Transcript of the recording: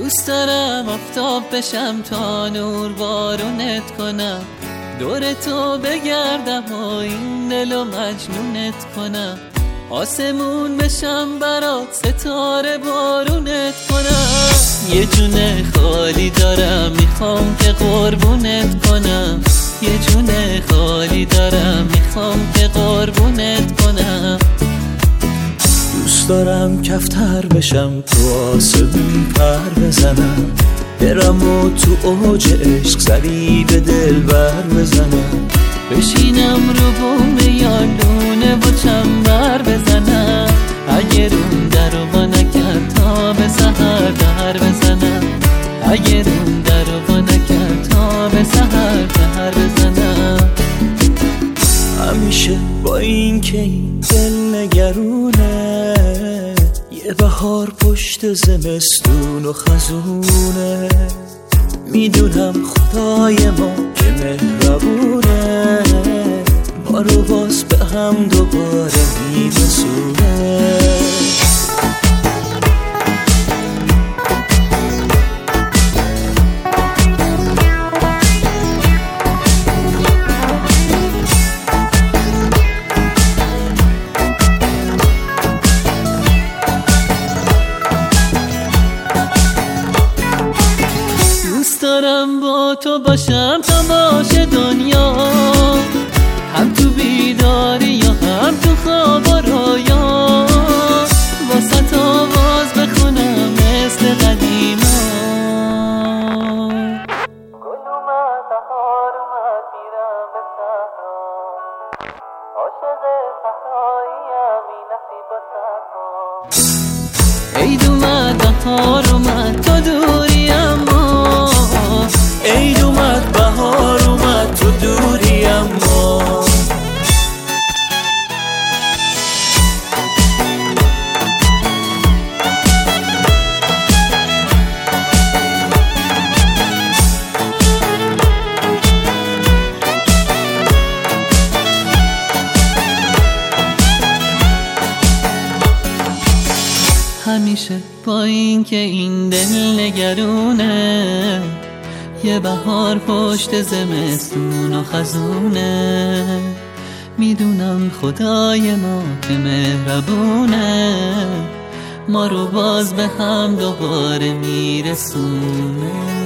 دوست دارم آفتاب بشم تا نور بارونت کنم، دور تو بگردم و این دلو مجنونت کنم، آسمون بشم برات ستاره بارونت کنم. یه جونه خالی دارم میخوام که قربونت کنم، یه جونه خالی دارم میخوام که قربونت کنم. دوست دارم کفتر بشم تو آسمون پر بزنم، برم و تو اوج عشق سری به دل بر بزنم، بشینم رو بوم یالونه و چنبر بزنم، اگه روم در و با نکرد تا به سحر در بزنم، اگه روم در و با نکرد تا به سحر در بزنم. همیشه با این که این دل نگرونه، یه بهار پشت زمستون و خزونه، میدونم خدای ما که مهربونه، ما رو باز به هم دوباره میرسونه. دارم با تو باشم تا باشه دنیا، هم تو بیداری یا هم تو خواب و رویا، واسه آواز بخونم مثل قدیما. گل اومد بهار اومد میرم به صحرا، عاشق صحراییم این نصیب و صحرا. عید اومد بهار اومد تو دوری اما، عید اومد بهار اومد تو دوری اما. همیشه با این که این دل نگرونه، یه بهار پشت زمستون و خزونه، میدونم خدای ما که مهربونه، ما رو باز به هم دوباره میرسونه.